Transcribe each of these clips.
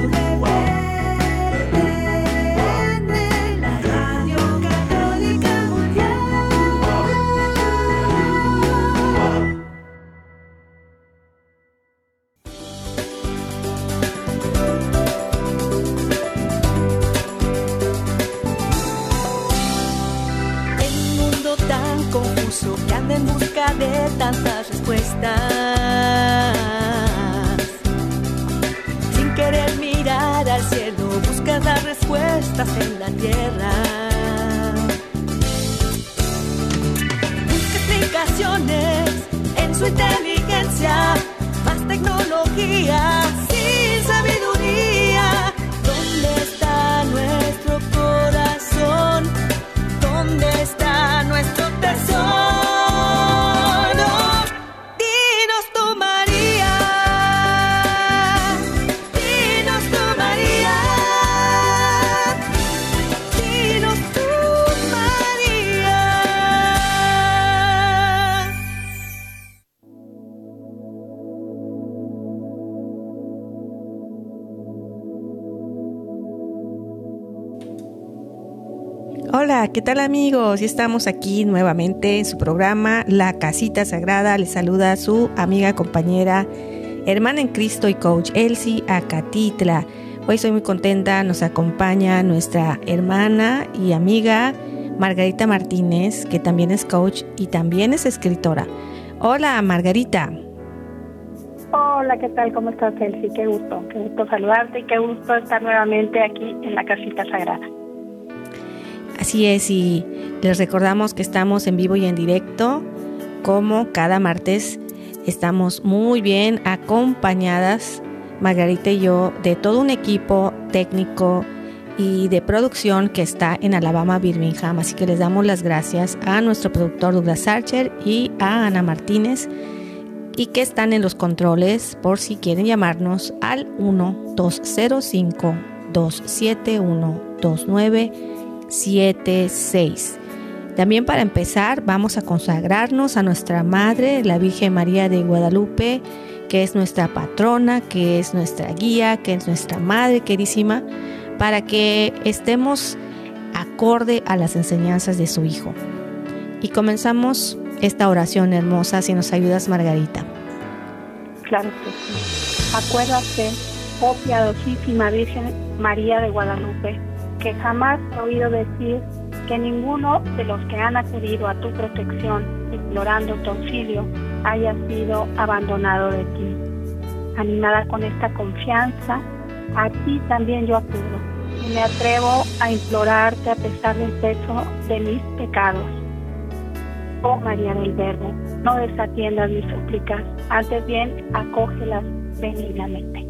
la Radio Católica Mundial. En un mundo tan confuso que anda en busca de tantas respuestas, sin querer mirar al cielo, busca las respuestas en la tierra. Busca explicaciones en su inteligencia, más tecnología sin sabiduría. ¿Dónde está nuestro corazón? ¿Dónde está nuestro tesoro? Dinos tú, María. Dinos tú, María. Dinos tú, María. Hola, ¿qué tal amigos? Ya estamos aquí nuevamente en su programa La Casita Sagrada. Les saluda su amiga, compañera, hermana en Cristo y coach Elsie Acatitla. Hoy estoy muy contenta, nos acompaña nuestra hermana y amiga Margarita Martínez, que también es coach y también es escritora. Hola Margarita. Hola, ¿qué tal? ¿Cómo estás, Elsie? Qué gusto saludarte y qué gusto estar nuevamente aquí en la Casita Sagrada. Así es, y les recordamos que estamos en vivo y en directo, como cada martes. Estamos muy bien acompañadas, Margarita y yo, de todo un equipo técnico y de producción que está en Alabama, Birmingham. Así que les damos las gracias a nuestro productor Douglas Archer y a Ana Martínez, y que están en los controles por si quieren llamarnos al 1-205-271-2976. También, para empezar, vamos a consagrarnos a nuestra Madre, la Virgen María de Guadalupe, que es nuestra patrona, que es nuestra guía, que es nuestra Madre querísima, para que estemos acorde a las enseñanzas de su Hijo. Y comenzamos esta oración hermosa, si nos ayudas, Margarita. Claro que sí. Acuérdate, oh piadosísima Virgen María de Guadalupe, que jamás he oído decir que ninguno de los que han acudido a tu protección, implorando tu auxilio, haya sido abandonado de ti. Animada con esta confianza, a ti también yo acudo y me atrevo a implorarte a pesar del peso de mis pecados. Oh María del Verbo, no desatiendas mis súplicas, antes bien acógelas benignamente.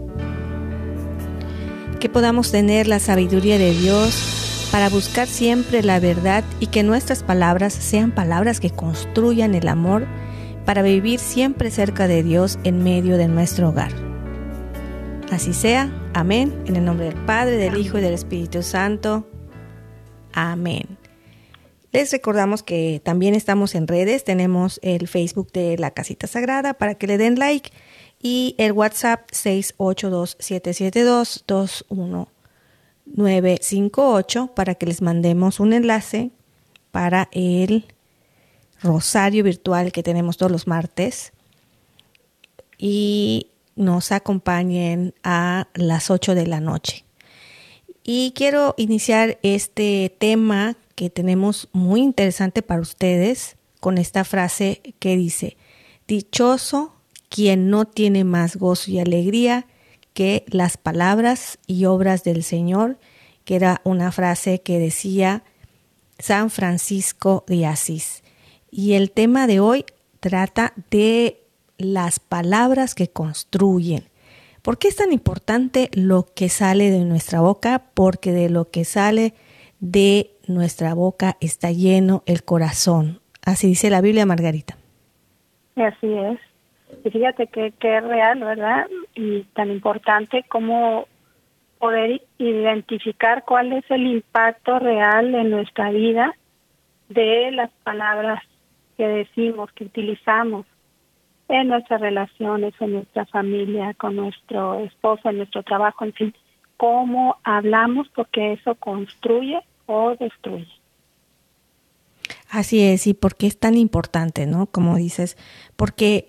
Que podamos tener la sabiduría de Dios para buscar siempre la verdad, y que nuestras palabras sean palabras que construyan el amor, para vivir siempre cerca de Dios en medio de nuestro hogar. Así sea. Amén. En el nombre del Padre, del Hijo y del Espíritu Santo. Amén. Les recordamos que también estamos en redes. Tenemos el Facebook de La Casita Sagrada para que le den like, y el WhatsApp 682-772-21958 para que les mandemos un enlace para el rosario virtual que tenemos todos los martes, y nos acompañen a las 8 de la noche. Y quiero iniciar este tema que tenemos muy interesante para ustedes con esta frase que dice: dichoso quien no tiene más gozo y alegría que las palabras y obras del Señor, que era una frase que decía San Francisco de Asís. Y el tema de hoy trata de las palabras que construyen. ¿Por qué es tan importante lo que sale de nuestra boca? Porque de lo que sale de nuestra boca está lleno el corazón. Así dice la Biblia, Margarita. Así es. Y fíjate que es real, ¿verdad? Y tan importante como poder identificar cuál es el impacto real en nuestra vida de las palabras que decimos, que utilizamos en nuestras relaciones, en nuestra familia, con nuestro esposo, en nuestro trabajo, en fin. cómo hablamos, porque eso construye o destruye. Así es, y por qué es tan importante, ¿no? Como dices, porque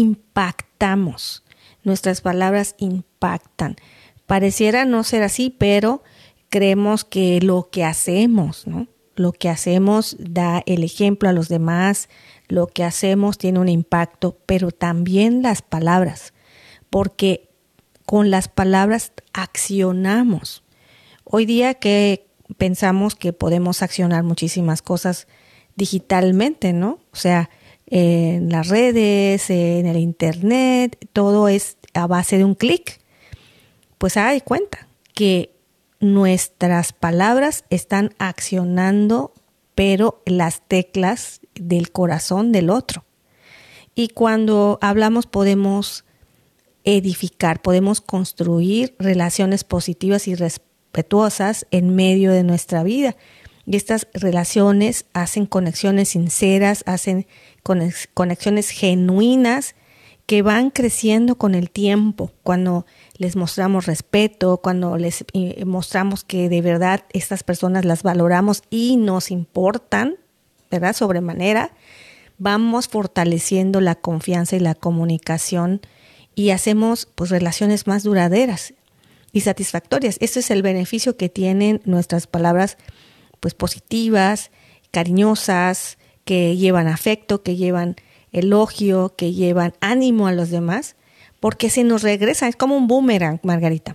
impactamos, nuestras palabras impactan. Pareciera no ser así, pero creemos que lo que hacemos, ¿no? Lo que hacemos da el ejemplo a los demás, lo que hacemos tiene un impacto, pero también las palabras, porque con las palabras accionamos. Hoy día que pensamos que podemos accionar muchísimas cosas digitalmente, ¿no? O sea, en las redes, en el internet, todo es a base de un clic. Pues haga de cuenta que nuestras palabras están accionando, pero las teclas del corazón del otro. Y cuando hablamos podemos edificar, podemos construir relaciones positivas y respetuosas en medio de nuestra vida. Y estas relaciones hacen conexiones sinceras, hacen conexiones genuinas que van creciendo con el tiempo, cuando les mostramos respeto, cuando les mostramos que de verdad estas personas las valoramos y nos importan, ¿verdad? Sobremanera, vamos fortaleciendo la confianza y la comunicación y hacemos pues relaciones más duraderas y satisfactorias. Este es el beneficio que tienen nuestras palabras pues positivas, cariñosas, que llevan afecto, que llevan elogio, que llevan ánimo a los demás, porque se nos regresa, es como un boomerang, Margarita.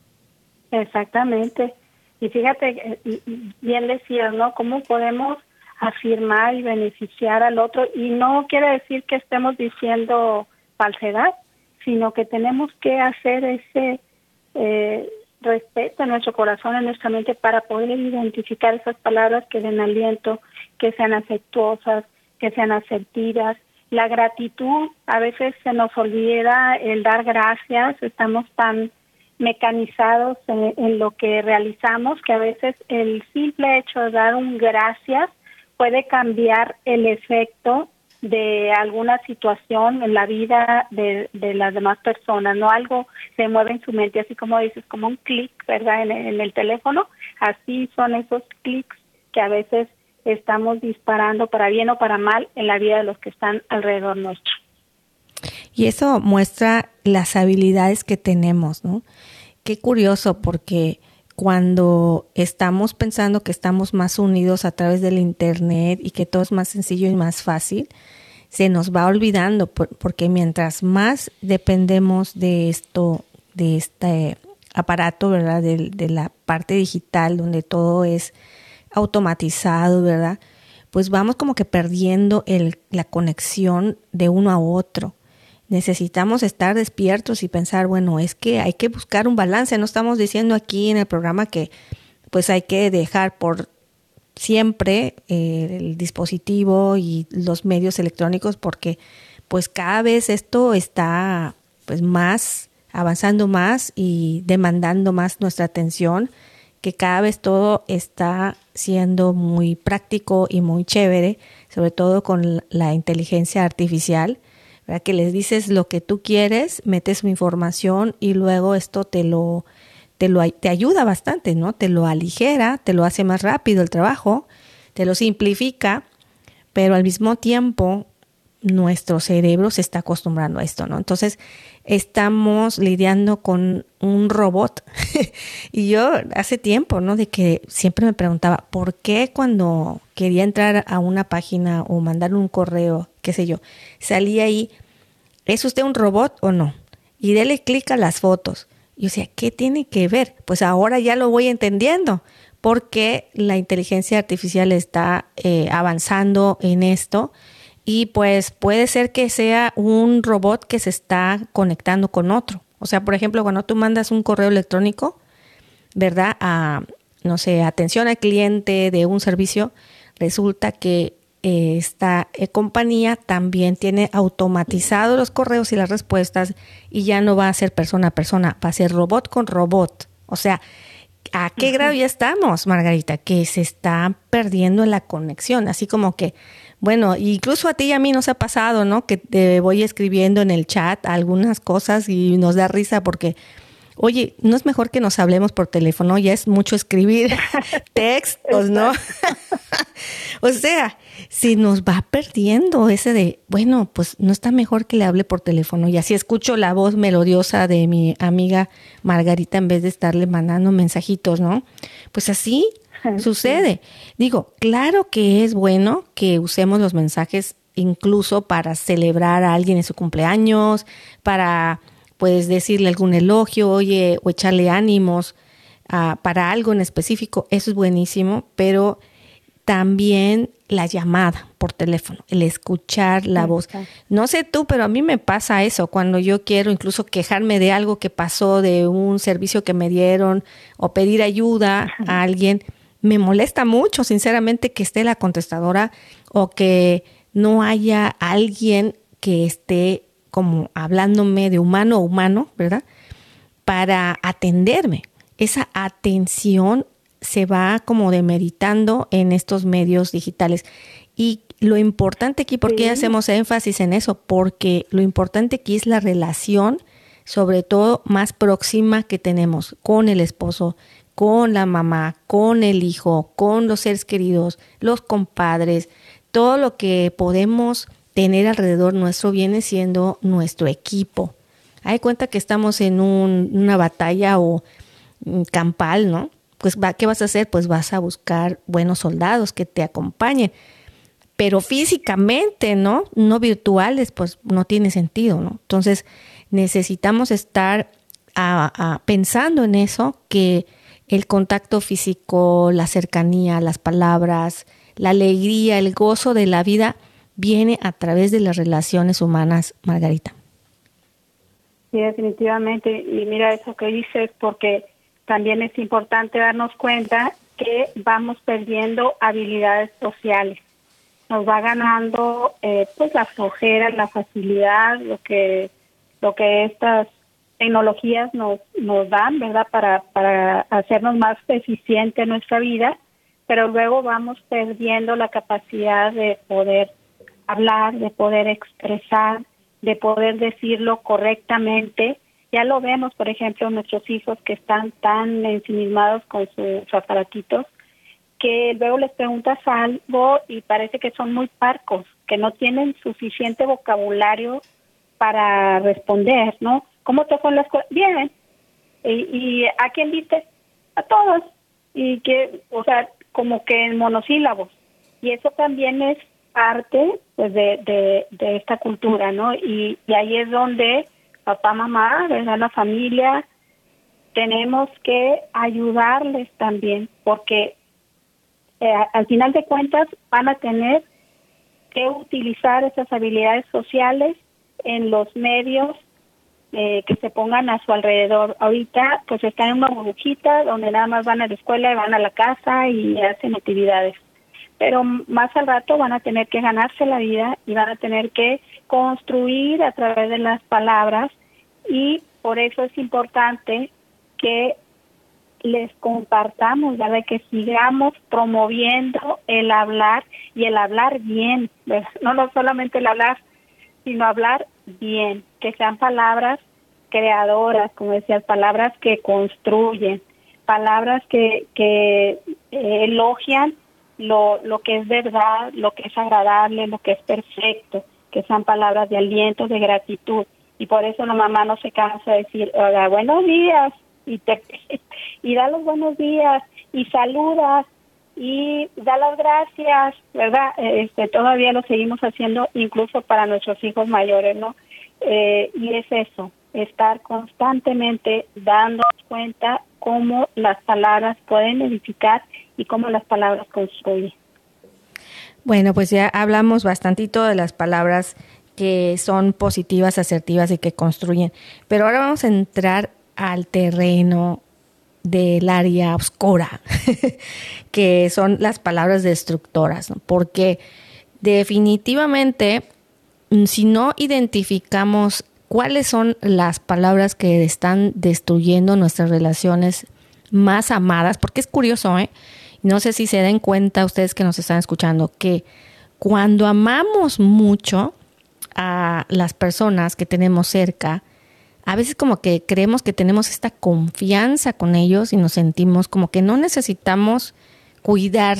Exactamente. Y fíjate, bien decías, ¿no? ¿Cómo podemos afirmar y beneficiar al otro? Y no quiere decir que estemos diciendo falsedad, sino que tenemos que hacer ese respeto en nuestro corazón, en nuestra mente, para poder identificar esas palabras que den aliento, que sean afectuosas, que sean asertivas. La gratitud, a veces se nos olvida el dar gracias, estamos tan mecanizados en lo que realizamos que a veces el simple hecho de dar un gracias puede cambiar el efecto de alguna situación en la vida de las demás personas, ¿no? Algo se mueve en su mente, así como dices, como un clic, ¿verdad? En el teléfono, así son esos clics que a veces estamos disparando para bien o para mal en la vida de los que están alrededor nuestro. Y eso muestra las habilidades que tenemos, ¿no? Qué curioso, porque cuando estamos pensando que estamos más unidos a través del internet y que todo es más sencillo y más fácil, se nos va olvidando, porque mientras más dependemos de esto, de este aparato, ¿verdad? De la parte digital, donde todo es automatizado, ¿verdad? Pues vamos como que perdiendo la conexión de uno a otro. Necesitamos estar despiertos y pensar, bueno, es que hay que buscar un balance. No estamos diciendo aquí en el programa que pues hay que dejar por siempre el dispositivo y los medios electrónicos, porque pues cada vez esto está pues más avanzando más y demandando más nuestra atención, que cada vez todo está siendo muy práctico y muy chévere, sobre todo con la inteligencia artificial, ¿verdad? Que les dices lo que tú quieres, metes su información y luego esto te ayuda bastante, ¿no? Te lo aligera, te lo hace más rápido el trabajo, te lo simplifica, pero al mismo tiempo nuestro cerebro se está acostumbrando a esto, ¿no? Entonces estamos lidiando con un robot. Y yo hace tiempo, ¿no? De que siempre me preguntaba, ¿por qué cuando quería entrar a una página o mandar un correo, qué sé yo, salía ahí, ¿es usted un robot o no? Y dele clic a las fotos. Y yo decía, ¿qué tiene que ver? Pues ahora ya lo voy entendiendo, porque la inteligencia artificial está avanzando en esto. Y pues puede ser que sea un robot que se está conectando con otro. O sea, por ejemplo, cuando tú mandas un correo electrónico, ¿verdad? A, no sé, atención al cliente de un servicio, resulta que esta compañía también tiene automatizado los correos y las respuestas y ya no va a ser persona a persona, va a ser robot con robot. O sea, ¿a qué grado ya estamos, Margarita? Que se está perdiendo la conexión, así como que, bueno, incluso a ti y a mí nos ha pasado, ¿no? Que te voy escribiendo en el chat algunas cosas y nos da risa porque Oye, ¿no es mejor que nos hablemos por teléfono? Ya es mucho escribir textos, ¿no? O sea, se nos va perdiendo ese de, bueno, pues no está mejor que le hable por teléfono. Y así escucho la voz melodiosa de mi amiga Margarita en vez de estarle mandando mensajitos, ¿no? Pues así sucede. Digo, claro que es bueno que usemos los mensajes incluso para celebrar a alguien en su cumpleaños, para pues decirle algún elogio, oye, o echarle ánimos para algo en específico. Eso es buenísimo, pero también la llamada por teléfono, el escuchar la voz. No sé tú, pero a mí me pasa eso cuando yo quiero incluso quejarme de algo que pasó, de un servicio que me dieron o pedir ayuda a alguien. Me molesta mucho, sinceramente, que esté la contestadora o que no haya alguien que esté como hablándome de humano a humano, ¿verdad? Para atenderme. Esa atención se va como demeritando en estos medios digitales. Y lo importante aquí, ¿por qué hacemos énfasis en eso? Porque lo importante aquí es la relación, sobre todo más próxima que tenemos con el esposo, con la mamá, con el hijo, con los seres queridos, los compadres, todo lo que podemos tener alrededor nuestro viene siendo nuestro equipo. Hay cuenta que estamos en una batalla o campal, ¿no? Pues, ¿qué vas a hacer? Pues vas a buscar buenos soldados que te acompañen. Pero físicamente, ¿no? No virtuales, pues no tiene sentido, ¿no? Entonces, necesitamos estar pensando en eso, que el contacto físico, la cercanía, las palabras, la alegría, el gozo de la vida viene a través de las relaciones humanas, Margarita. Sí, definitivamente. Y mira eso que dices, porque también es importante darnos cuenta que vamos perdiendo habilidades sociales. Nos va ganando pues la flojera, la facilidad, lo que estas tecnologías nos dan, ¿verdad? Para hacernos más eficiente nuestra vida, pero luego vamos perdiendo la capacidad de poder hablar, de poder expresar, de poder decirlo correctamente. Ya lo vemos, por ejemplo, nuestros hijos que están tan ensimismados con sus aparatitos, que luego les preguntas algo y parece que son muy parcos, que no tienen suficiente vocabulario para responder, ¿no? ¿Cómo te fue en la escuela? Bien. ¿Y a quién viste? A todos. Y que, o sea, como que en monosílabos. Y eso también es parte, pues, de esta cultura, ¿no? Y ahí es donde papá, mamá, ¿verdad? La familia, tenemos que ayudarles también, porque al final de cuentas van a tener que utilizar esas habilidades sociales en los medios que se pongan a su alrededor. Ahorita pues están en una burbujita donde nada más van a la escuela y van a la casa y hacen actividades, pero más al rato van a tener que ganarse la vida y van a tener que construir a través de las palabras, y por eso es importante que les compartamos, ¿verdad? Que sigamos promoviendo el hablar, y el hablar bien, ¿verdad? No solamente el hablar, sino hablar bien, que sean palabras creadoras, como decías, palabras que construyen, palabras que elogian lo que es verdad, lo que es agradable, lo que es perfecto, que sean palabras de aliento, de gratitud. Y por eso la mamá no se cansa de decir, hola, buenos días, y da los buenos días, y saludas, y da las gracias, ¿verdad? Todavía lo seguimos haciendo incluso para nuestros hijos mayores, ¿no? Y es eso, estar constantemente dándonos cuenta cómo las palabras pueden edificar y cómo las palabras construyen. Bueno, pues ya hablamos bastantito de las palabras que son positivas, asertivas y que construyen, pero ahora vamos a entrar al terreno del área oscura, que son las palabras destructoras, ¿no? Porque definitivamente, si no identificamos cuáles son las palabras que están destruyendo nuestras relaciones más amadas, porque es curioso, no sé si se den cuenta ustedes que nos están escuchando, que cuando amamos mucho a las personas que tenemos cerca, a veces como que creemos que tenemos esta confianza con ellos y nos sentimos como que no necesitamos cuidar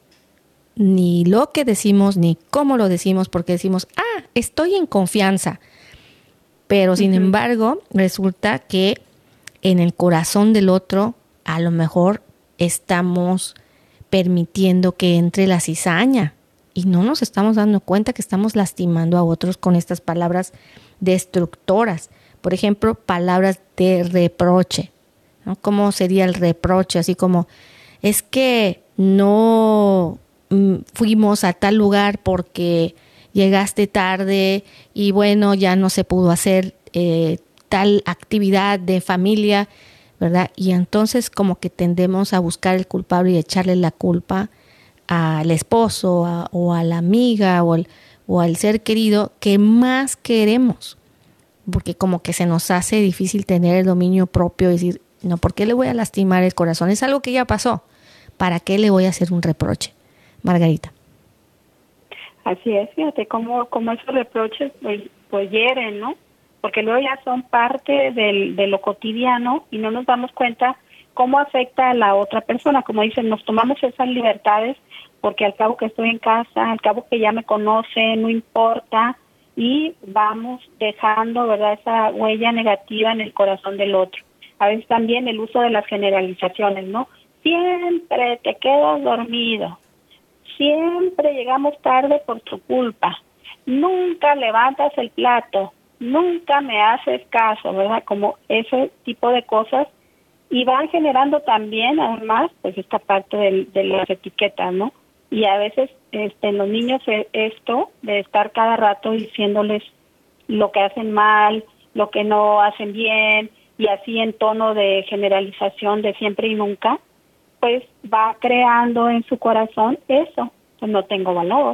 ni lo que decimos ni cómo lo decimos, porque decimos, estoy en confianza. Pero sin embargo, resulta que en el corazón del otro a lo mejor estamos permitiendo que entre la cizaña y no nos estamos dando cuenta que estamos lastimando a otros con estas palabras destructoras. Por ejemplo, palabras de reproche, ¿no? ¿Cómo sería el reproche? Así como, es que no fuimos a tal lugar porque llegaste tarde y bueno, ya no se pudo hacer tal actividad de familia, ¿verdad? Y entonces como que tendemos a buscar el culpable y echarle la culpa al esposo o a la amiga o al ser querido que más queremos, porque como que se nos hace difícil tener el dominio propio y decir, no, ¿por qué le voy a lastimar el corazón? Es algo que ya pasó, ¿para qué le voy a hacer un reproche? Margarita. Así es, fíjate cómo esos reproches pues hieren, ¿no? Porque luego ya son parte de lo cotidiano y no nos damos cuenta cómo afecta a la otra persona. Como dicen, nos tomamos esas libertades porque al cabo que estoy en casa, al cabo que ya me conoce, no importa, y vamos dejando, ¿verdad?, esa huella negativa en el corazón del otro. A veces también el uso de las generalizaciones, ¿no? Siempre te quedas dormido, siempre llegamos tarde por tu culpa, nunca levantas el plato, nunca me haces caso, ¿verdad? Como ese tipo de cosas, y van generando también, además, pues esta parte de las etiquetas, ¿no? Y a veces los niños esto de estar cada rato diciéndoles lo que hacen mal, lo que no hacen bien, y así en tono de generalización de siempre y nunca, pues va creando en su corazón eso, pues no tengo valor,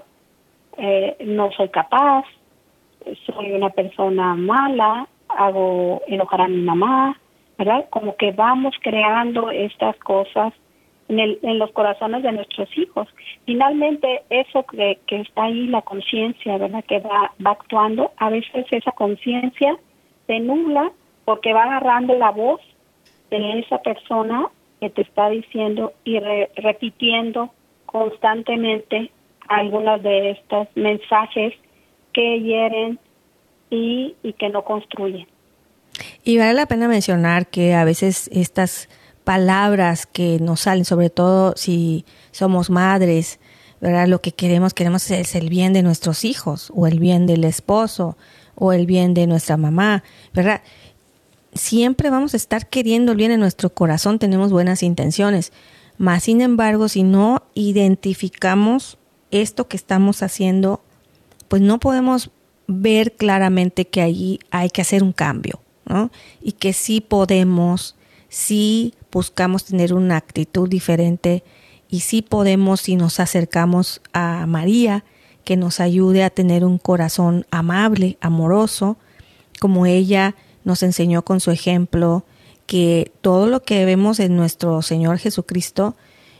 no soy capaz, soy una persona mala, hago enojar a mi mamá, ¿verdad? Como que vamos creando estas cosas en los corazones de nuestros hijos. Finalmente, eso que está ahí, la conciencia, ¿verdad?, que va actuando, a veces esa conciencia se nubla porque va agarrando la voz de esa persona que te está diciendo y repitiendo constantemente algunos de estos mensajes que hieren y que no construyen. Y vale la pena mencionar que a veces estas palabras que nos salen, sobre todo si somos madres, ¿verdad? Lo que queremos es el bien de nuestros hijos, o el bien del esposo, o el bien de nuestra mamá, ¿verdad? Siempre vamos a estar queriendo el bien en nuestro corazón, tenemos buenas intenciones, mas sin embargo, si no identificamos esto que estamos haciendo, pues no podemos ver claramente que allí hay que hacer un cambio, ¿no? Y que sí podemos, sí buscamos tener una actitud diferente y sí podemos, si nos acercamos a María, que nos ayude a tener un corazón amable, amoroso, como ella nos enseñó con su ejemplo, que todo lo que vemos en nuestro Señor Jesucristo,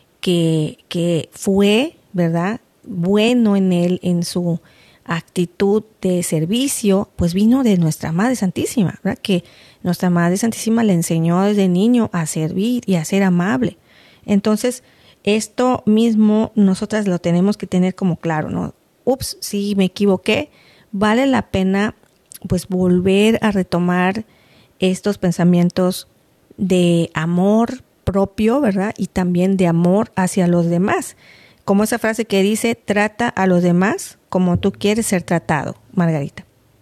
que fue, ¿verdad?, bueno en Él, en su actitud de servicio, pues vino de nuestra Madre Santísima, ¿verdad? Que nuestra Madre Santísima le enseñó desde niño a servir y a ser amable. Entonces, esto mismo nosotras lo tenemos que tener como claro, ¿no? Ups, sí, me equivoqué. Vale la pena, pues, volver a retomar estos pensamientos de amor propio, ¿verdad? Y también de amor hacia los demás. Como esa frase que dice, trata a los demás como tú quieres ser tratado, Margarita.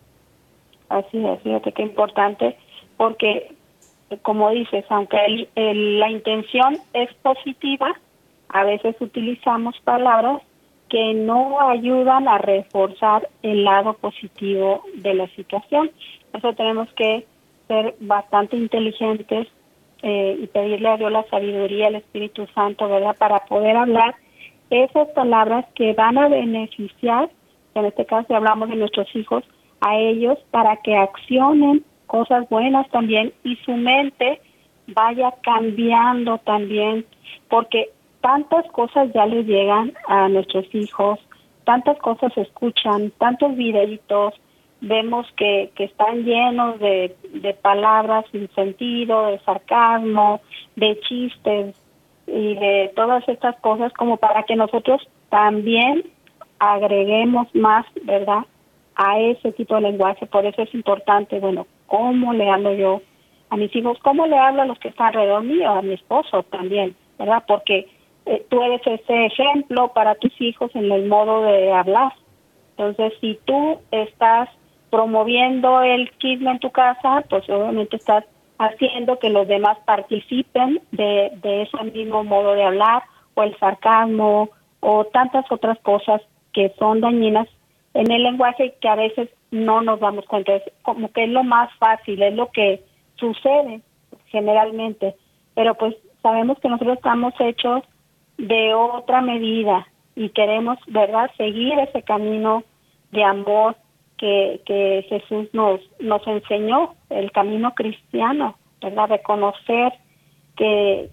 Así es, fíjate qué importante, porque como dices, aunque la intención es positiva, a veces utilizamos palabras que no ayudan a reforzar el lado positivo de la situación. Eso tenemos que ser bastante inteligentes y pedirle a Dios la sabiduría, al Espíritu Santo, ¿verdad?, para poder hablar esas palabras que van a beneficiar, en este caso si hablamos de nuestros hijos, a ellos para que accionen cosas buenas también y su mente vaya cambiando también, porque tantas cosas ya les llegan a nuestros hijos, tantas cosas escuchan, tantos videitos, vemos que están llenos de palabras sin sentido, de sarcasmo, de chistes y de todas estas cosas, como para que nosotros también agreguemos más, ¿verdad?, a ese tipo de lenguaje. Por eso es importante, bueno, cómo le hablo yo a mis hijos, cómo le hablo a los que están alrededor mío, a mi esposo también, ¿verdad? Porque tú eres ese ejemplo para tus hijos en el modo de hablar. Entonces, si tú estás promoviendo el chisme en tu casa, pues obviamente estás haciendo que los demás participen de ese mismo modo de hablar, o el sarcasmo, o tantas otras cosas que son dañinas en el lenguaje que a veces no nos damos cuenta. Es como que es lo más fácil, es lo que sucede generalmente, pero pues sabemos que nosotros estamos hechos de otra medida y queremos, ¿verdad?, seguir ese camino de amor que Jesús nos enseñó, el camino cristiano, ¿verdad?, reconocer que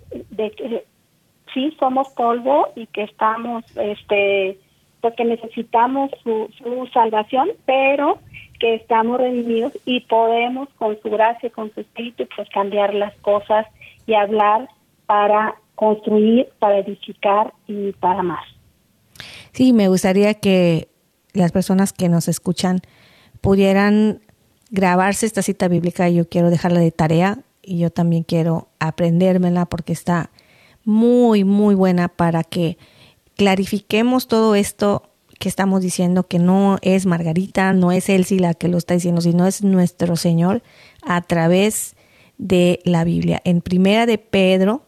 sí somos polvo y que estamos, pues que necesitamos su salvación, pero que estamos redimidos y podemos con su gracia, con su espíritu, pues cambiar las cosas y hablar para construir, para edificar y para más. Sí, me gustaría que las personas que nos escuchan pudieran grabarse esta cita bíblica. Yo quiero dejarla de tarea y yo también quiero aprendérmela porque está muy, muy buena para que clarifiquemos todo esto que estamos diciendo, que no es Margarita, no es Elsie la que lo está diciendo, sino es nuestro Señor a través de la Biblia. En Primera de Pedro,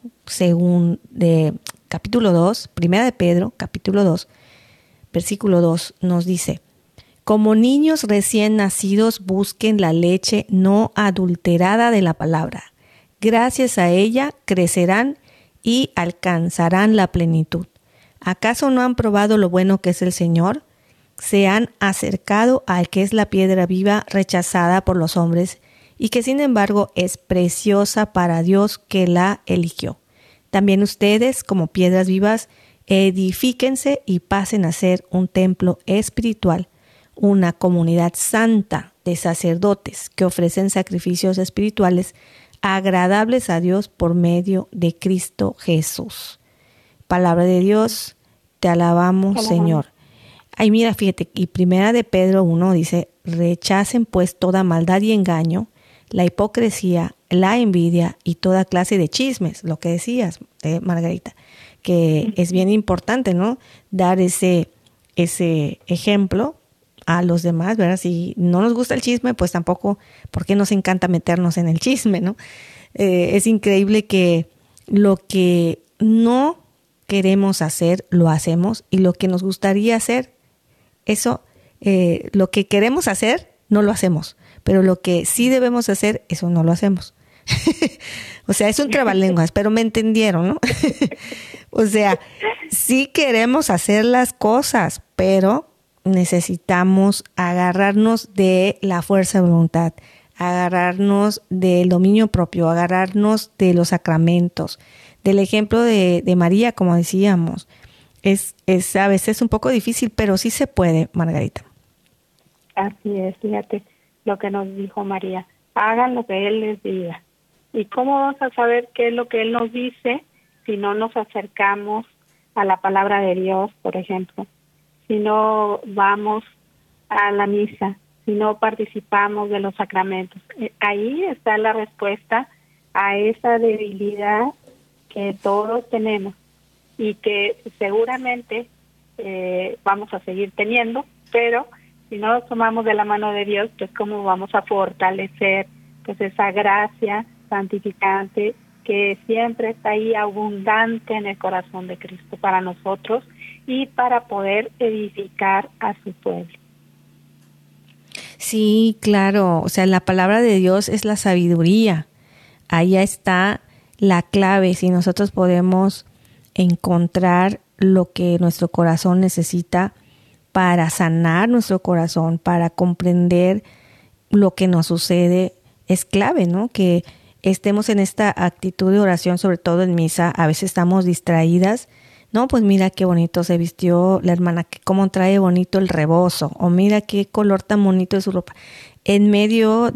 capítulo 2, Primera de Pedro, capítulo 2, versículo 2, nos dice: como niños recién nacidos, busquen la leche no adulterada de la palabra. Gracias a ella crecerán y alcanzarán la plenitud. ¿Acaso no han probado lo bueno que es el Señor? Se han acercado al que es la piedra viva rechazada por los hombres y que sin embargo es preciosa para Dios que la eligió. También ustedes, como piedras vivas, edifíquense y pasen a ser un templo espiritual, una comunidad santa de sacerdotes que ofrecen sacrificios espirituales agradables a Dios por medio de Cristo Jesús. Palabra de Dios, te alabamos, Señor. Ay, mira, fíjate, y Primera de Pedro 1 dice: rechacen pues toda maldad y engaño, la hipocresía, la envidia y toda clase de chismes, lo que decías, Margarita, que es bien importante, ¿no?, dar ese ejemplo a los demás, ¿verdad? Si no nos gusta el chisme, pues tampoco, ¿por qué nos encanta meternos en el chisme, no? Es increíble que lo que no queremos hacer, lo hacemos, y lo que nos gustaría hacer, eso, lo que queremos hacer, no lo hacemos, pero lo que sí debemos hacer, eso no lo hacemos. O sea, es un trabalenguas, pero me entendieron, ¿no? O sea, sí queremos hacer las cosas, pero necesitamos agarrarnos de la fuerza de voluntad, agarrarnos del dominio propio, agarrarnos de los sacramentos, del ejemplo de María, como decíamos. Es a veces un poco difícil, pero sí se puede, Margarita. Así es, fíjate lo que nos dijo María: hagan lo que Él les diga. ¿Y cómo vamos a saber qué es lo que Él nos dice si no nos acercamos a la palabra de Dios, por ejemplo? Si no vamos a la misa, si no participamos de los sacramentos. Ahí está la respuesta a esa debilidad que todos tenemos y que seguramente vamos a seguir teniendo, pero si no nos tomamos de la mano de Dios, pues cómo vamos a fortalecer pues esa gracia santificante que siempre está ahí abundante en el corazón de Cristo para nosotros y para poder edificar a su pueblo. Sí, claro, o sea, la palabra de Dios es la sabiduría. Ahí está la clave. Si nosotros podemos encontrar lo que nuestro corazón necesita para sanar nuestro corazón, para comprender lo que nos sucede, es clave, ¿no? Que estemos en esta actitud de oración, sobre todo en misa. A veces estamos distraídas, No, pues mira qué bonito se vistió la hermana, que cómo trae bonito el rebozo, o mira qué color tan bonito es su ropa. En medio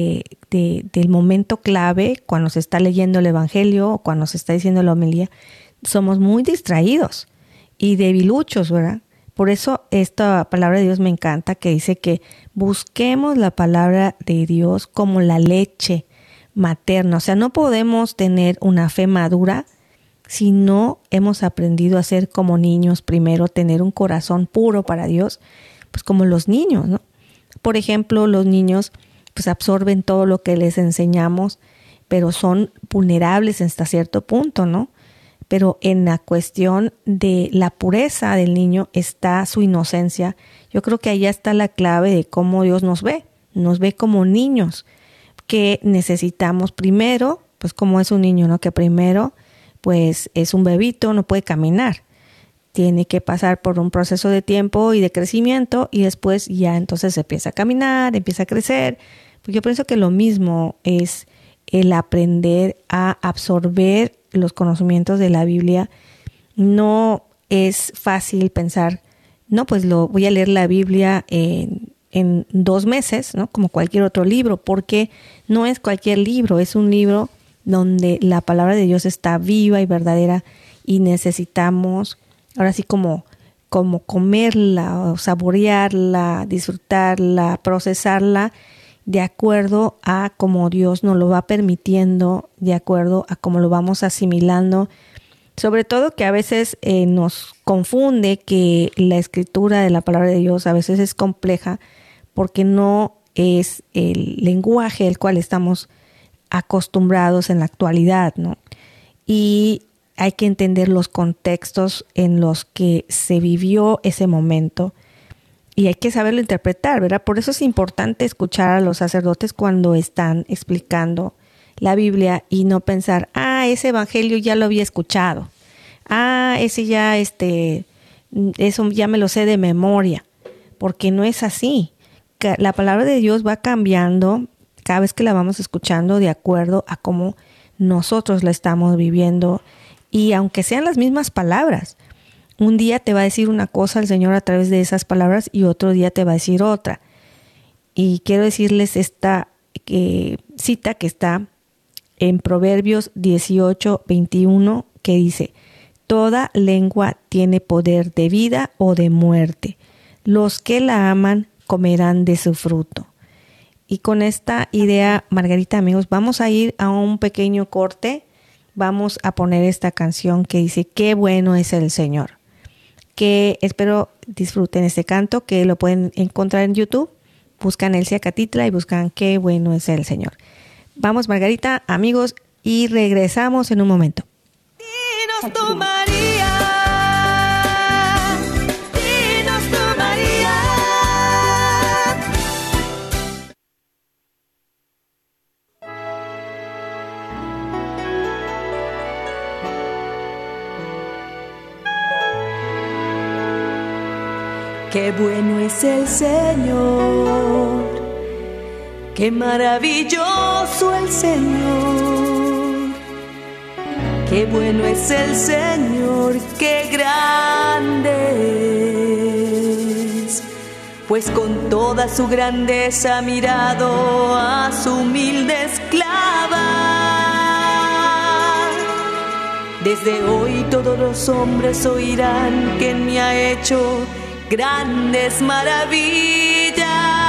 del momento clave, cuando se está leyendo el evangelio o cuando se está diciendo la homilía, somos muy distraídos y debiluchos, ¿verdad? Por eso esta palabra de Dios me encanta, que dice que busquemos la palabra de Dios como la leche materna. O sea, no podemos tener una fe madura si no hemos aprendido a ser como niños primero, tener un corazón puro para Dios, pues como los niños, ¿no? Por ejemplo, los niños pues absorben todo lo que les enseñamos, pero son vulnerables hasta cierto punto, ¿no? Pero en la cuestión de la pureza del niño está su inocencia. Yo creo que ahí está la clave de cómo Dios nos ve como niños, que necesitamos primero, pues como es un niño, ¿no? Que primero pues es un bebito, no puede caminar. Tiene que pasar por un proceso de tiempo y de crecimiento y después ya entonces empieza a caminar, empieza a crecer. Pues yo pienso que lo mismo es el aprender a absorber los conocimientos de la Biblia. No es fácil pensar, no, pues voy a leer la Biblia en 2 meses, ¿no? Como cualquier otro libro, porque no es cualquier libro, es un libro donde la palabra de Dios está viva y verdadera y necesitamos, ahora sí como comerla, o saborearla, disfrutarla, procesarla de acuerdo a cómo Dios nos lo va permitiendo, de acuerdo a cómo lo vamos asimilando. Sobre todo que a veces nos confunde que la escritura de la palabra de Dios a veces es compleja porque no es el lenguaje al cual estamos acostumbrados en la actualidad, ¿no? Y hay que entender los contextos en los que se vivió ese momento y hay que saberlo interpretar, ¿verdad? Por eso es importante escuchar a los sacerdotes cuando están explicando la Biblia y no pensar, ese evangelio ya lo había escuchado, ese ya, eso ya me lo sé de memoria, porque no es así. La palabra de Dios va cambiando cada vez que la vamos escuchando de acuerdo a cómo nosotros la estamos viviendo. Y aunque sean las mismas palabras, un día te va a decir una cosa el Señor a través de esas palabras y otro día te va a decir otra. Y quiero decirles esta cita que está en Proverbios 18:21, que dice: toda lengua tiene poder de vida o de muerte. Los que la aman comerán de su fruto. Y con esta idea, Margarita, amigos, vamos a ir a un pequeño corte. Vamos a poner esta canción que dice: qué bueno es el Señor. Que espero disfruten este canto, que lo pueden encontrar en YouTube. Buscan Elsia Catitla y buscan qué bueno es el Señor. Vamos, Margarita, amigos, y regresamos en un momento. Dinos tú, María. Dinos tú, María. Qué bueno es el Señor, qué maravilloso el Señor, qué bueno es el Señor, qué grande es, pues con toda su grandeza ha mirado a su humilde esclava. Desde hoy todos los hombres oirán que en mí ha hecho grandes maravillas.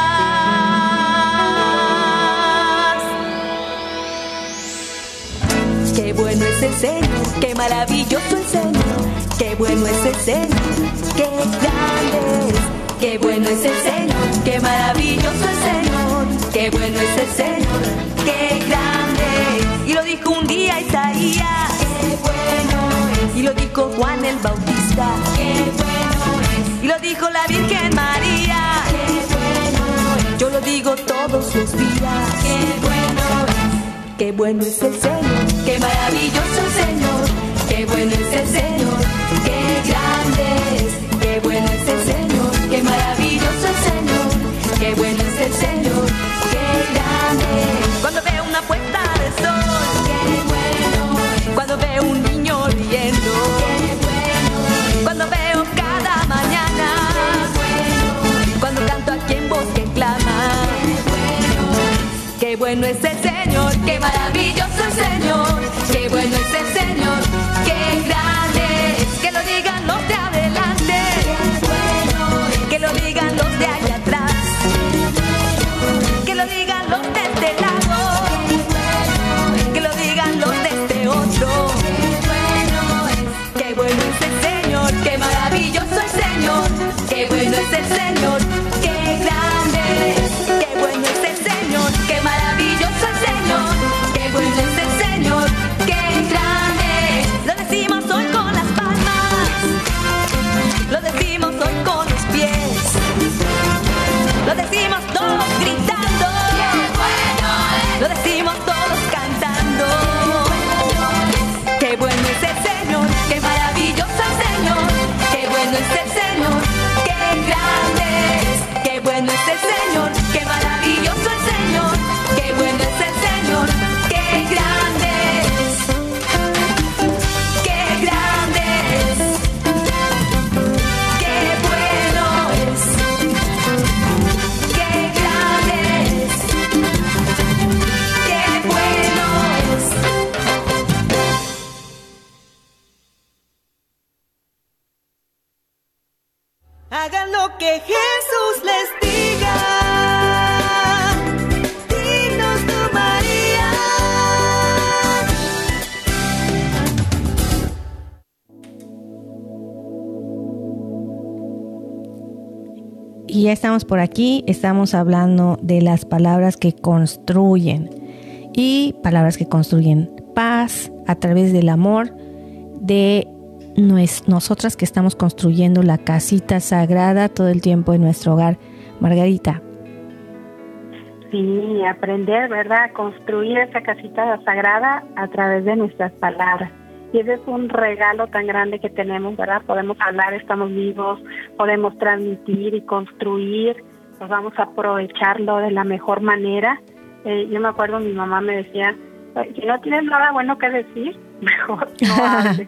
Qué bueno es el Señor, qué maravilloso el Señor, qué bueno es el Señor, qué grande es. Qué bueno es el Señor, qué maravilloso el Señor, qué bueno es el Señor, qué grande es. Y lo dijo un día Isaías, qué bueno es. Y lo dijo Juan el Bautista, qué bueno es. Y lo dijo la Virgen María, qué bueno es. Yo lo digo todos los días, qué bueno es. Qué bueno es el Señor, qué maravilloso el Señor, qué bueno es el Señor, qué grande es. Qué bueno es el Señor, qué maravilloso el Señor, qué bueno es el Señor, qué grande es. Cuando veo una puesta de sol, qué bueno es. Cuando veo un niño riendo, qué bueno es. Hagan lo que Jesús les diga. Dinos tú, María. Y ya estamos por aquí, estamos hablando de las palabras que construyen y palabras que construyen paz a través del amor de nosotras que estamos construyendo la casita sagrada todo el tiempo en nuestro hogar. Margarita. Sí, aprender, ¿verdad?, a construir esa casita sagrada a través de nuestras palabras. Y ese es un regalo tan grande que tenemos, ¿verdad? Podemos hablar, estamos vivos, podemos transmitir y construir, pues vamos a aprovecharlo de la mejor manera. Yo me acuerdo, mi mamá me decía, si no tienes nada bueno que decir, mejor no hables.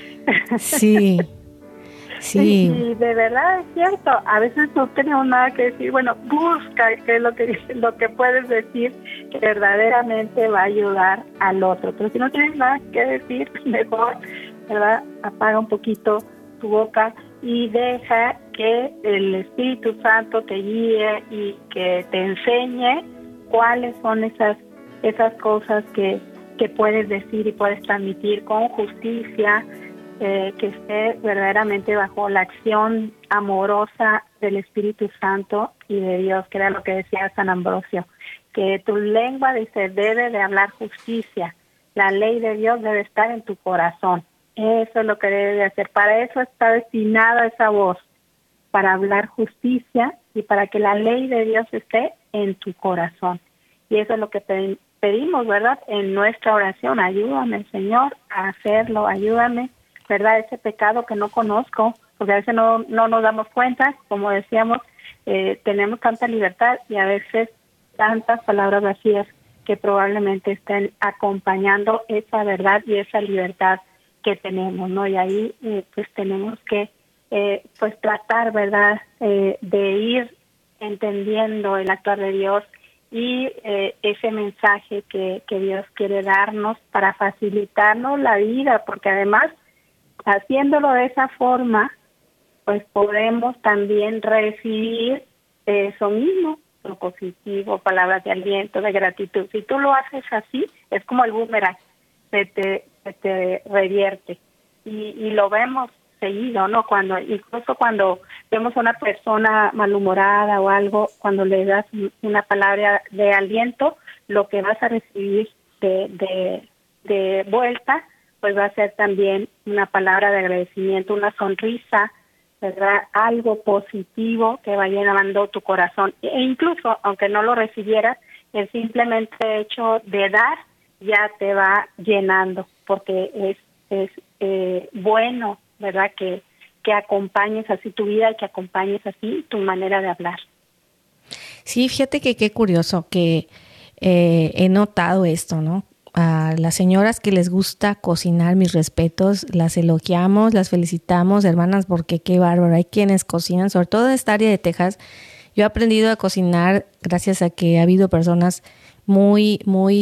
Sí, sí. Y de verdad es cierto, a veces no tenemos nada que decir. Bueno, busca qué es lo que puedes decir que verdaderamente va a ayudar al otro. Pero si no tienes nada que decir, mejor, ¿verdad?, apaga un poquito tu boca y deja que el Espíritu Santo te guíe y que te enseñe cuáles son esas cosas que puedes decir y puedes transmitir con justicia, que esté verdaderamente bajo la acción amorosa del Espíritu Santo y de Dios, que era lo que decía San Ambrosio, que tu lengua, dice, debe de hablar justicia, la ley de Dios debe estar en tu corazón. Eso es lo que debe de hacer, para eso está destinada esa voz, para hablar justicia y para que la ley de Dios esté en tu corazón. Y eso es lo que pedimos, ¿verdad?, en nuestra oración. Ayúdame, Señor, a hacerlo, ayúdame, ¿verdad?, ese pecado que no conozco, porque a veces no nos damos cuenta, como decíamos, tenemos tanta libertad y a veces tantas palabras vacías que probablemente estén acompañando esa verdad y esa libertad que tenemos, ¿no? Y ahí pues tenemos que pues tratar, ¿verdad?, de ir entendiendo el actuar de Dios y ese mensaje que Dios quiere darnos para facilitarnos la vida, porque además, haciéndolo de esa forma, pues podemos también recibir eso mismo, lo positivo, palabras de aliento, de gratitud. Si tú lo haces así, es como el boomerang, se te revierte. Y lo vemos seguido, ¿no? Incluso cuando vemos a una persona malhumorada o algo, cuando le das una palabra de aliento, lo que vas a recibir de vuelta, pues va a ser también una palabra de agradecimiento, una sonrisa, ¿verdad?, algo positivo que va llenando tu corazón. E incluso, aunque no lo recibieras, el simplemente hecho de dar ya te va llenando, porque es bueno, ¿verdad?, que acompañes así tu vida y que acompañes así tu manera de hablar. Sí, fíjate que qué curioso que he notado esto, ¿no? A las señoras que les gusta cocinar, mis respetos, las elogiamos, las felicitamos, hermanas, porque qué bárbaro. Hay quienes cocinan, sobre todo en esta área de Texas. Yo he aprendido a cocinar gracias a que ha habido personas muy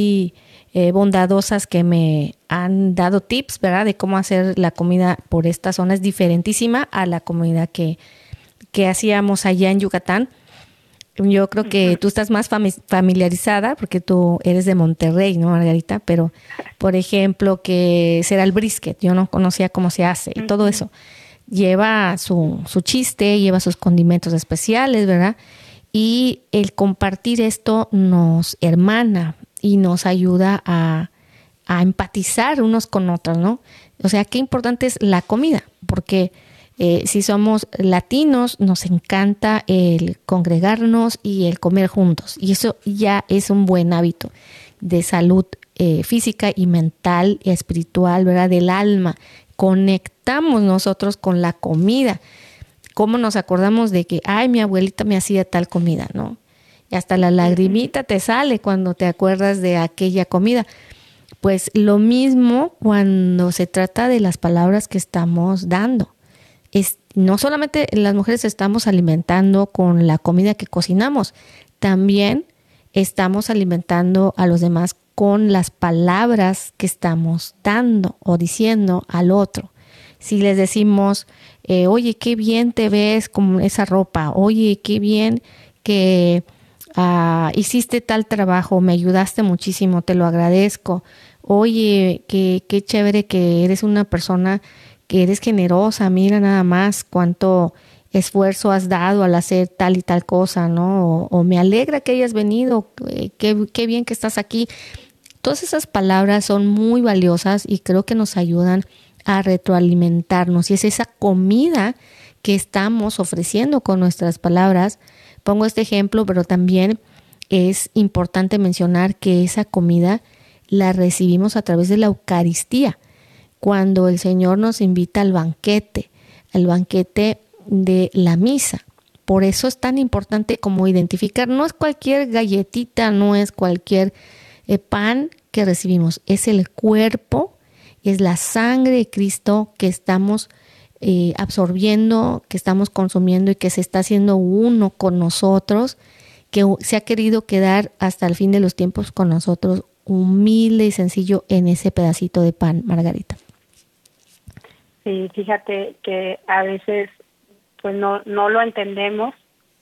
bondadosas que me han dado tips, ¿verdad?, de cómo hacer la comida por esta zona. Es diferentísima a la comida que hacíamos allá en Yucatán. Yo creo que tú estás más familiarizada porque tú eres de Monterrey, ¿no, Margarita? Pero, por ejemplo, que será el brisket. Yo no conocía cómo se hace y todo eso. Lleva su chiste, lleva sus condimentos especiales, ¿verdad? Y el compartir esto nos hermana y nos ayuda a empatizar unos con otros, ¿no? O sea, qué importante es la comida, porque si somos latinos, nos encanta el congregarnos y el comer juntos. Y eso ya es un buen hábito de salud física y mental y espiritual, ¿verdad?, del alma. Conectamos nosotros con la comida. ¿Cómo nos acordamos de que, ay, mi abuelita me hacía tal comida, ¿no? Y hasta la lagrimita te sale cuando te acuerdas de aquella comida. Pues lo mismo cuando se trata de las palabras que estamos dando. No solamente las mujeres estamos alimentando con la comida que cocinamos, también estamos alimentando a los demás con las palabras que estamos dando o diciendo al otro. Si les decimos, oye, qué bien te ves con esa ropa, oye, qué bien que hiciste tal trabajo, me ayudaste muchísimo, te lo agradezco. Oye, qué chévere que eres una persona que eres generosa, mira nada más cuánto esfuerzo has dado al hacer tal y tal cosa, ¿no? O me alegra que hayas venido, qué bien que estás aquí. Todas esas palabras son muy valiosas y creo que nos ayudan a retroalimentarnos. Y es esa comida que estamos ofreciendo con nuestras palabras. Pongo este ejemplo, pero también es importante mencionar que esa comida la recibimos a través de la Eucaristía, cuando el Señor nos invita al banquete de la misa. Por eso es tan importante como identificar, no es cualquier galletita, no es cualquier pan que recibimos, es el cuerpo, es la sangre de Cristo que estamos absorbiendo, que estamos consumiendo y que se está haciendo uno con nosotros, que se ha querido quedar hasta el fin de los tiempos con nosotros, humilde y sencillo en ese pedacito de pan, Margarita. Sí, fíjate que a veces pues no lo entendemos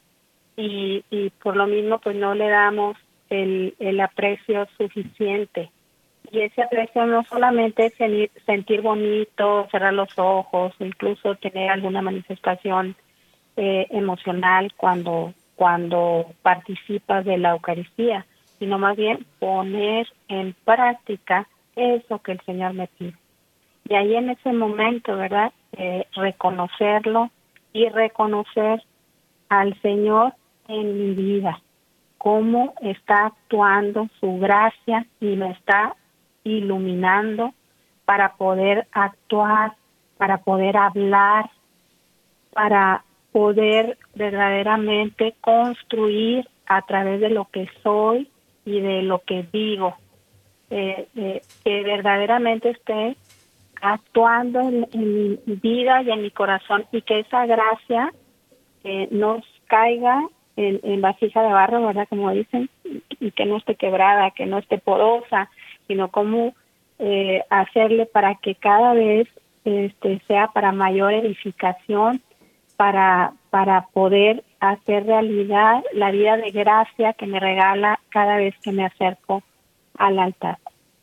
y por lo mismo pues no le damos el aprecio suficiente. Y ese aprecio no solamente es sentir bonito, cerrar los ojos, o incluso tener alguna manifestación emocional cuando participas de la Eucaristía, sino más bien poner en práctica eso que el Señor me pide. Y ahí en ese momento, ¿verdad? Reconocerlo y reconocer al Señor en mi vida, cómo está actuando su gracia y me está iluminando para poder actuar, para poder hablar, para poder verdaderamente construir a través de lo que soy y de lo que digo, que verdaderamente esté actuando en mi vida y en mi corazón, y que esa gracia nos caiga en vasija de barro, ¿verdad? Como dicen, y que no esté quebrada, que no esté porosa, sino cómo hacerle para que cada vez sea para mayor edificación, para poder hacer realidad la vida de gracia que me regala cada vez que me acerco al altar.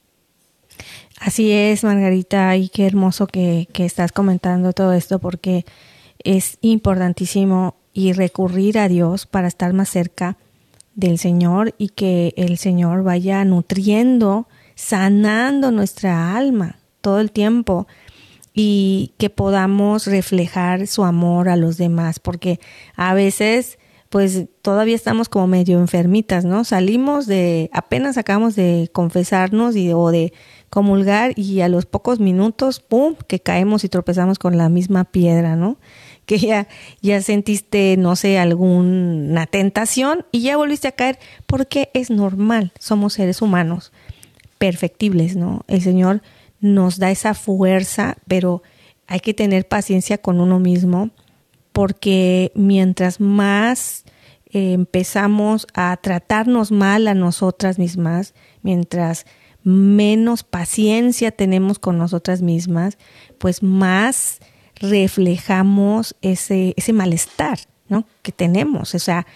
Así es, Margarita, y qué hermoso que estás comentando todo esto, porque es importantísimo y recurrir a Dios para estar más cerca del Señor y que el Señor vaya nutriendo, sanando nuestra alma todo el tiempo y que podamos reflejar su amor a los demás, porque a veces pues todavía estamos como medio enfermitas, ¿no? Apenas acabamos de confesarnos o de comulgar y a los pocos minutos, ¡pum!, que caemos y tropezamos con la misma piedra, ¿no? Que ya sentiste, no sé, alguna tentación y ya volviste a caer, porque es normal, somos seres humanos perfectibles, ¿no? El Señor nos da esa fuerza, pero hay que tener paciencia con uno mismo, porque mientras más empezamos a tratarnos mal a nosotras mismas, mientras menos paciencia tenemos con nosotras mismas, pues más reflejamos ese malestar, ¿no?, que tenemos. O sea,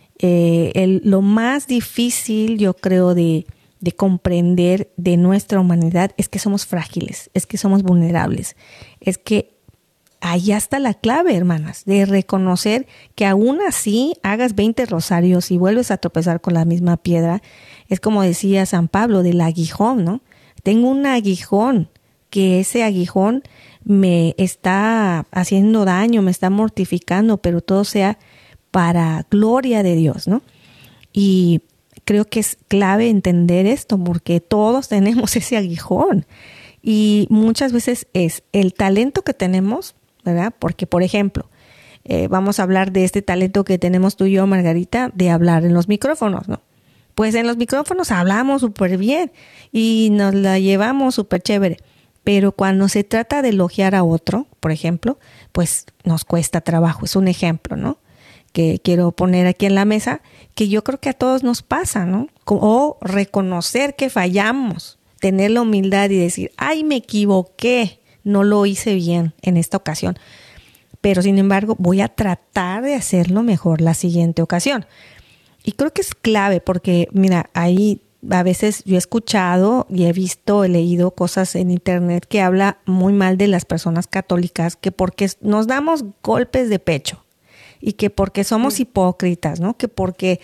lo más difícil, yo creo, de comprender de nuestra humanidad es que somos frágiles, es que somos vulnerables, es que allá está la clave, hermanas, de reconocer que aún así hagas 20 rosarios y vuelves a tropezar con la misma piedra. Es como decía San Pablo del aguijón, ¿no? Tengo un aguijón, que ese aguijón me está haciendo daño, me está mortificando, pero todo sea para gloria de Dios, ¿no? Y creo que es clave entender esto, porque todos tenemos ese aguijón y muchas veces es el talento que tenemos, ¿verdad? Porque, por ejemplo, vamos a hablar de este talento que tenemos tú y yo, Margarita, de hablar en los micrófonos, ¿no? Pues en los micrófonos hablamos súper bien y nos la llevamos súper chévere, pero cuando se trata de elogiar a otro, por ejemplo, pues nos cuesta trabajo. Es un ejemplo, ¿no?, que quiero poner aquí en la mesa, que yo creo que a todos nos pasa, ¿no? O reconocer que fallamos, tener la humildad y decir, ¡ay, me equivoqué! no lo hice bien en esta ocasión, pero sin embargo voy a tratar de hacerlo mejor la siguiente ocasión. Y creo que es clave porque, mira, ahí a veces yo he escuchado y he visto, he leído cosas en internet que habla muy mal de las personas católicas, que porque nos damos golpes de pecho y que porque somos hipócritas, ¿no? Que porque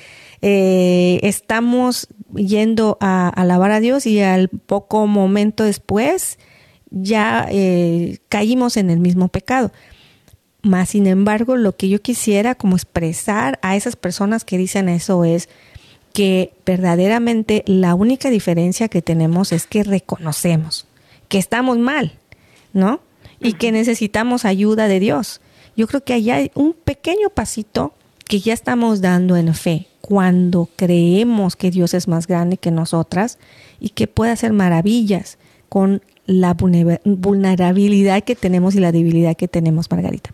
estamos yendo a alabar a Dios y al poco momento después ya caímos en el mismo pecado. Más sin embargo, lo que yo quisiera como expresar a esas personas que dicen eso es que verdaderamente la única diferencia que tenemos es que reconocemos que estamos mal, ¿no? Y que necesitamos ayuda de Dios. Yo creo que allá hay un pequeño pasito que ya estamos dando en fe cuando creemos que Dios es más grande que nosotras y que puede hacer maravillas con la vulnerabilidad que tenemos y la debilidad que tenemos, Margarita.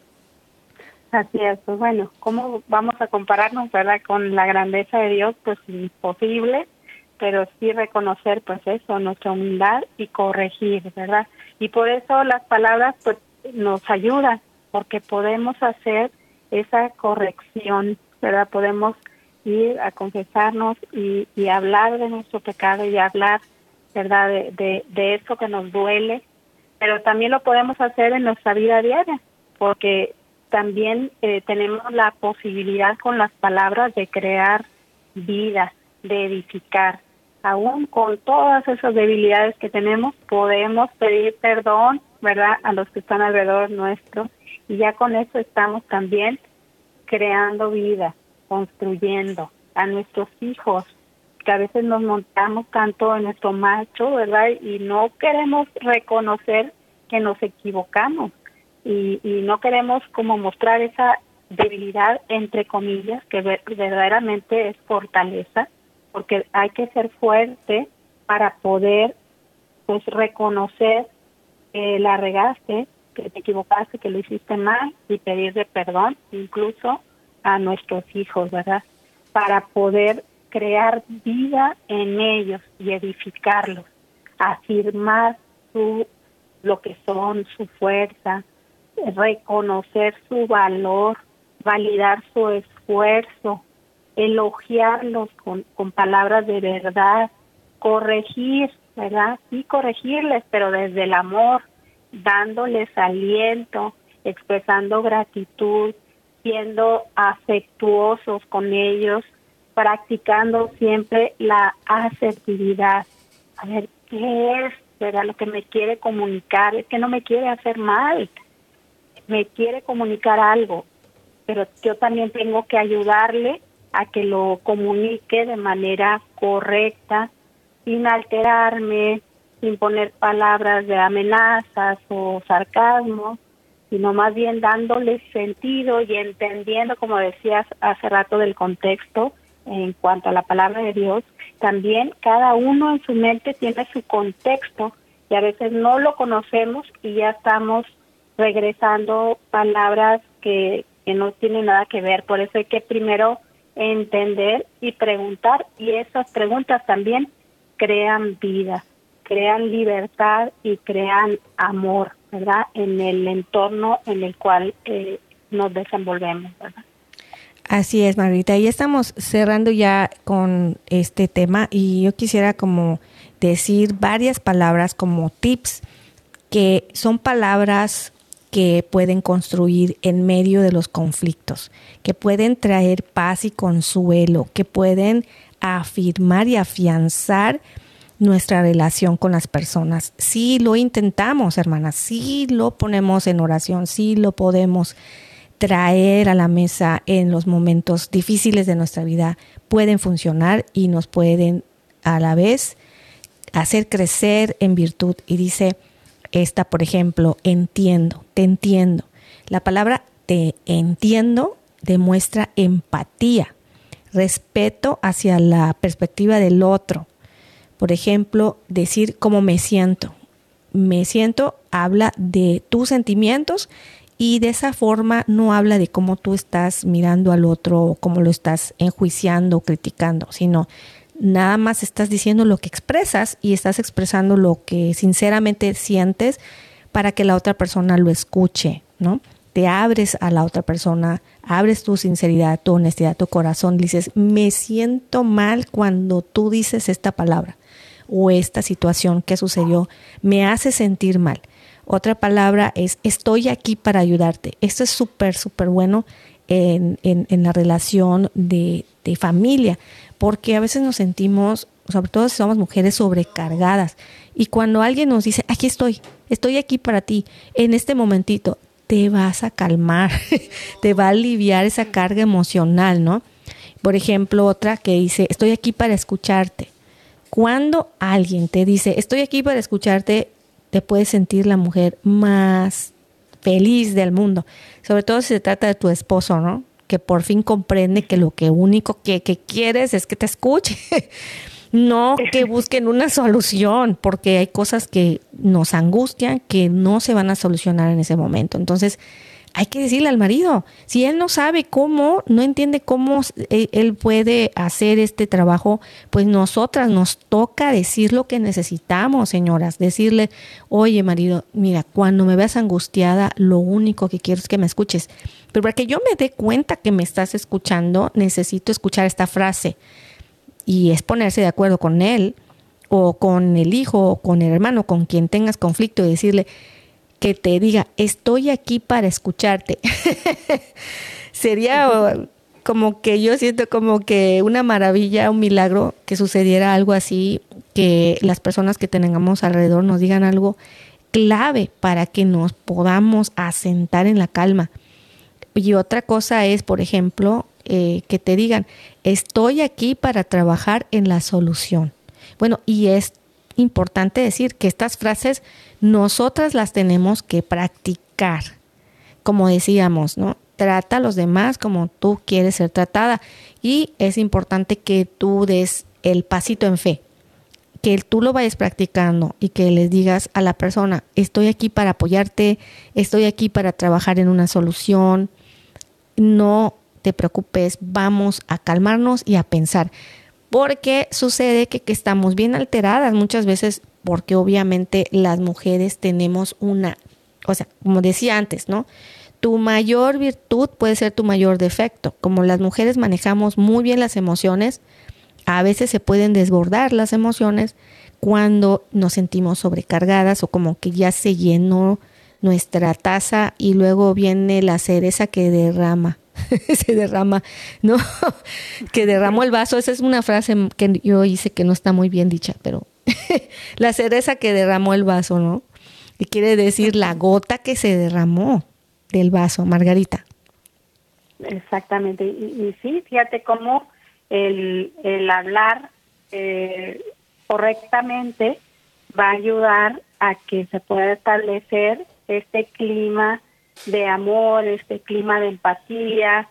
Así es, pues bueno, ¿cómo vamos a compararnos, verdad, con la grandeza de Dios? Pues imposible, pero sí reconocer, pues eso, nuestra humildad y corregir, ¿verdad? Y por eso las palabras, pues, nos ayudan, porque podemos hacer esa corrección, ¿verdad? Podemos ir a confesarnos y hablar de nuestro pecado y hablar, ¿verdad?, de eso que nos duele, pero también lo podemos hacer en nuestra vida diaria, porque también tenemos la posibilidad con las palabras de crear vida, de edificar. Aún con todas esas debilidades que tenemos, podemos pedir perdón, ¿verdad?, a los que están alrededor nuestro, y ya con eso estamos también creando vida, construyendo a nuestros hijos, que a veces nos montamos tanto en nuestro macho, ¿verdad?, y no queremos reconocer que nos equivocamos. Y no queremos como mostrar esa debilidad, entre comillas, que verdaderamente es fortaleza, porque hay que ser fuerte para poder, pues, reconocer que la regaste, que te equivocaste, que lo hiciste mal y pedirle perdón, incluso a nuestros hijos, ¿verdad? Para poder crear vida en ellos y edificarlos, afirmar lo que son, su fuerza, reconocer su valor, validar su esfuerzo, elogiarlos con palabras de verdad, corregir, ¿verdad? Sí, corregirles, pero desde el amor, dándoles aliento, expresando gratitud, siendo afectuosos con ellos, practicando siempre la asertividad. A ver, ¿qué es, verdad, lo que me quiere comunicar? Es que no me quiere hacer mal, me quiere comunicar algo, pero yo también tengo que ayudarle a que lo comunique de manera correcta, sin alterarme, sin poner palabras de amenazas o sarcasmo, sino más bien dándole sentido y entendiendo, como decías hace rato, del contexto en cuanto a la palabra de Dios. También cada uno en su mente tiene su contexto y a veces no lo conocemos y ya estamos regresando palabras que no tienen nada que ver. Por eso hay que primero entender y preguntar, y esas preguntas también crean vida, crean libertad y crean amor, ¿verdad?, en el entorno en el cual nos desenvolvemos, ¿verdad? Así es, Margarita. Y estamos cerrando ya con este tema y yo quisiera como decir varias palabras como tips, que son palabras que pueden construir en medio de los conflictos, que pueden traer paz y consuelo, que pueden afirmar y afianzar nuestra relación con las personas. Sí lo intentamos, hermanas, sí lo ponemos en oración, sí lo podemos traer a la mesa en los momentos difíciles de nuestra vida, pueden funcionar y nos pueden a la vez hacer crecer en virtud. Y dice esta, por ejemplo, entiendo, te entiendo. La palabra te entiendo demuestra empatía, respeto hacia la perspectiva del otro. Por ejemplo, decir cómo me siento. Me siento habla de tus sentimientos y de esa forma no habla de cómo tú estás mirando al otro o cómo lo estás enjuiciando o criticando, sino nada más estás diciendo lo que expresas y estás expresando lo que sinceramente sientes para que la otra persona lo escuche, ¿no? Te abres a la otra persona, abres tu sinceridad, tu honestidad, tu corazón, dices, me siento mal cuando tú dices esta palabra o esta situación que sucedió, me hace sentir mal. Otra palabra es, estoy aquí para ayudarte. Esto es súper, súper bueno en la relación de familia, porque a veces nos sentimos, sobre todo si somos mujeres, sobrecargadas. Y cuando alguien nos dice, aquí estoy aquí para ti, en este momentito, te vas a calmar, te va a aliviar esa carga emocional, ¿no? Por ejemplo, otra que dice, estoy aquí para escucharte. Cuando alguien te dice, estoy aquí para escucharte, te puedes sentir la mujer más feliz del mundo. Sobre todo si se trata de tu esposo, ¿no? Que por fin comprende que lo único que quieres es que te escuche. No que busquen una solución, porque hay cosas que nos angustian, que no se van a solucionar en ese momento. Entonces, hay que decirle al marido, si él no sabe cómo, no entiende cómo él puede hacer este trabajo, pues nosotras nos toca decir lo que necesitamos, señoras. Decirle, oye, marido, mira, cuando me veas angustiada, lo único que quiero es que me escuches. Pero para que yo me dé cuenta que me estás escuchando, necesito escuchar esta frase. Y es ponerse de acuerdo con él, o con el hijo, o con el hermano, con quien tengas conflicto, y decirle, que te diga, estoy aquí para escucharte. Sería como que yo siento como que una maravilla, un milagro que sucediera algo así, que las personas que tengamos alrededor nos digan algo clave para que nos podamos asentar en la calma. Y otra cosa es, por ejemplo, que te digan, estoy aquí para trabajar en la solución. Bueno, y es importante decir que estas frases nosotras las tenemos que practicar. Como decíamos, ¿no? Trata a los demás como tú quieres ser tratada. Y es importante que tú des el pasito en fe, que tú lo vayas practicando y que les digas a la persona, estoy aquí para apoyarte, estoy aquí para trabajar en una solución, no te preocupes, vamos a calmarnos y a pensar. Porque sucede que estamos bien alteradas muchas veces, porque obviamente las mujeres tenemos como decía antes, ¿no? Tu mayor virtud puede ser tu mayor defecto. Como las mujeres manejamos muy bien las emociones, a veces se pueden desbordar las emociones cuando nos sentimos sobrecargadas o como que ya se llenó nuestra taza y luego viene la cereza que derrama. Se derrama, ¿no? Que derramó el vaso. Esa es una frase que yo hice que no está muy bien dicha, pero la cereza que derramó el vaso, ¿no? Y quiere decir la gota que se derramó del vaso, Margarita. Exactamente. Y sí, fíjate cómo el hablar correctamente va a ayudar a que se pueda establecer este clima de amor, este clima de empatía,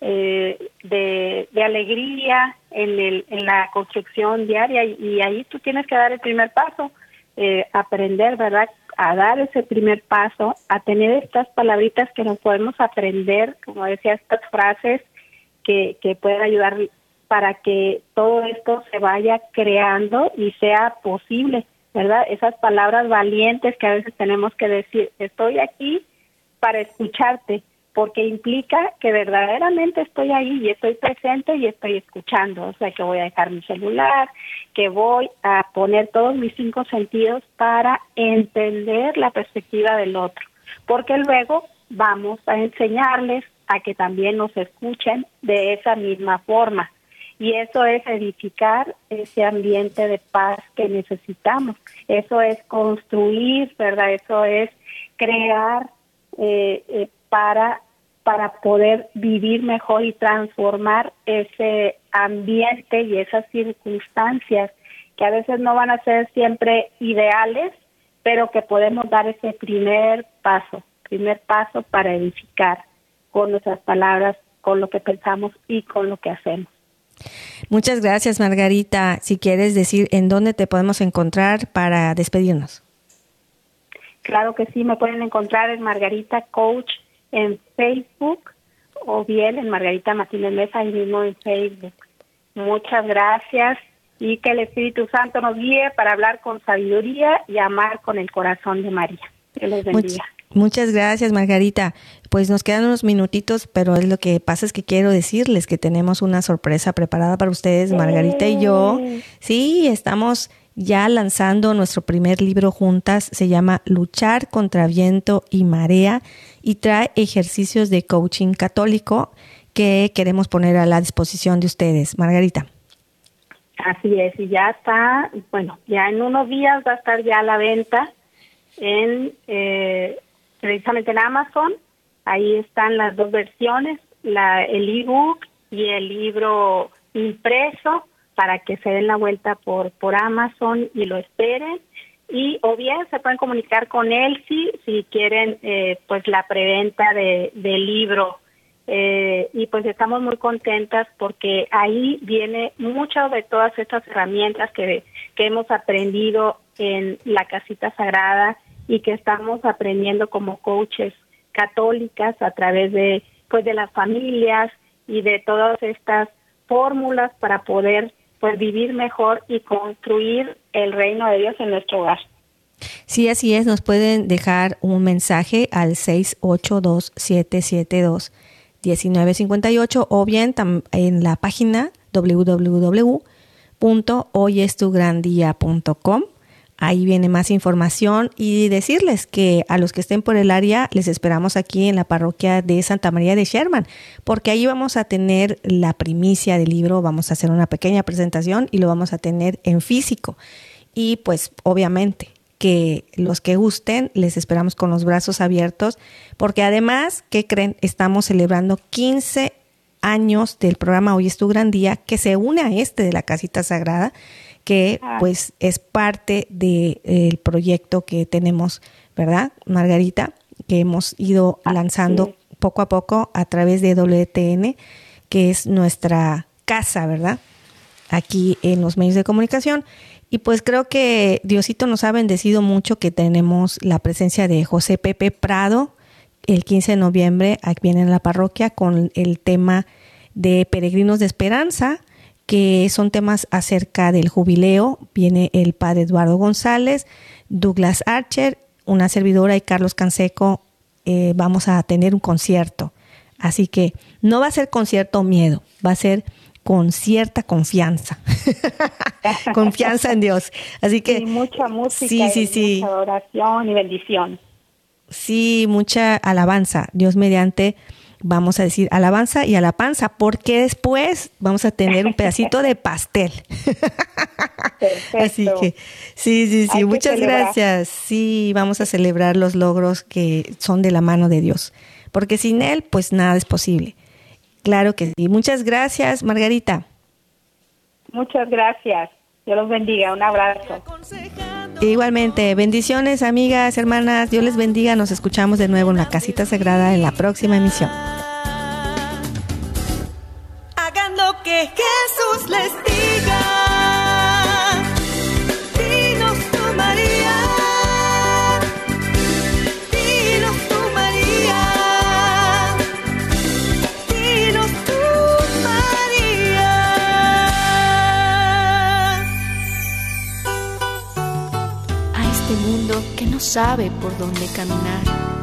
de alegría en la construcción diaria, y ahí tú tienes que dar el primer paso, aprender, ¿verdad?, a dar ese primer paso, a tener estas palabritas que nos podemos aprender, como decía, estas frases que pueden ayudar para que todo esto se vaya creando y sea posible, ¿verdad? Esas palabras valientes que a veces tenemos que decir, estoy aquí para escucharte, porque implica que verdaderamente estoy ahí y estoy presente y estoy escuchando. O sea, que voy a dejar mi celular, que voy a poner todos mis 5 sentidos para entender la perspectiva del otro, porque luego vamos a enseñarles a que también nos escuchen de esa misma forma. Y eso es edificar ese ambiente de paz que necesitamos. Eso es construir, ¿verdad? Eso es crear para poder vivir mejor y transformar ese ambiente y esas circunstancias que a veces no van a ser siempre ideales, pero que podemos dar ese primer paso para edificar con nuestras palabras, con lo que pensamos y con lo que hacemos. Muchas gracias, Margarita. Si quieres decir en dónde te podemos encontrar para despedirnos. Claro que sí, me pueden encontrar en Margarita Coach en Facebook o bien en Margarita Martínez Mesa, ahí mismo en Facebook. Muchas gracias y que el Espíritu Santo nos guíe para hablar con sabiduría y amar con el corazón de María. Que los bendiga. Muchas gracias, Margarita. Pues nos quedan unos minutitos, pero es lo que pasa es que quiero decirles que tenemos una sorpresa preparada para ustedes, Margarita y yo. Sí, estamos ya lanzando nuestro primer libro juntas. Se llama Luchar contra viento y marea y trae ejercicios de coaching católico que queremos poner a la disposición de ustedes. Margarita. Así es, y ya está, bueno, ya en unos días va a estar ya a la venta precisamente en Amazon. Ahí están las dos versiones, el ebook y el libro impreso, para que se den la vuelta por Amazon y lo esperen. Y o bien se pueden comunicar con Elsie si quieren pues la preventa del libro. Y pues estamos muy contentas porque ahí viene muchas de todas estas herramientas que hemos aprendido en la Casita Sagrada y que estamos aprendiendo como coaches católicas a través de las familias y de todas estas fórmulas para poder pues vivir mejor y construir el reino de Dios en nuestro hogar. Sí, así es. Nos pueden dejar un mensaje al 682-772-1958 o bien en la página www.hoyestugrandía.com. Ahí viene más información y decirles que a los que estén por el área les esperamos aquí en la parroquia de Santa María de Sherman, porque ahí vamos a tener la primicia del libro, vamos a hacer una pequeña presentación y lo vamos a tener en físico. Y pues obviamente que los que gusten les esperamos con los brazos abiertos, porque además, ¿qué creen? Estamos celebrando 15 años del programa Hoy es tu gran día, que se une a de la Casita Sagrada, que pues es parte del proyecto que tenemos, ¿verdad, Margarita? Que hemos ido lanzando poco a poco a través de WTN, que es nuestra casa, ¿verdad? Aquí en los medios de comunicación. Y pues creo que Diosito nos ha bendecido mucho, que tenemos la presencia de José Pepe Prado el 15 de noviembre aquí viene en la parroquia con el tema de Peregrinos de Esperanza, que son temas acerca del jubileo. Viene el padre Eduardo González, Douglas Archer, una servidora y Carlos Canseco. Vamos a tener un concierto. Así que no va a ser concierto miedo, va a ser con cierta confianza. Confianza en Dios. Así que sí, mucha música, mucha adoración y bendición. Sí, mucha alabanza. Dios mediante, vamos a decir alabanza y a la panza, porque después vamos a tener un pedacito de pastel. Perfecto. Así que sí, muchas gracias. Sí, vamos a celebrar los logros que son de la mano de Dios, porque sin Él, pues nada es posible. Claro que sí. Muchas gracias, Margarita. Muchas gracias. Dios los bendiga. Un abrazo. Igualmente, bendiciones, amigas, hermanas. Dios les bendiga. Nos escuchamos de nuevo en la Casita Sagrada en la próxima emisión. Hagan lo que Jesús les diga. Dinos tú, María. Dinos tú, María. Dinos tú, María. A este mundo que no sabe por dónde caminar,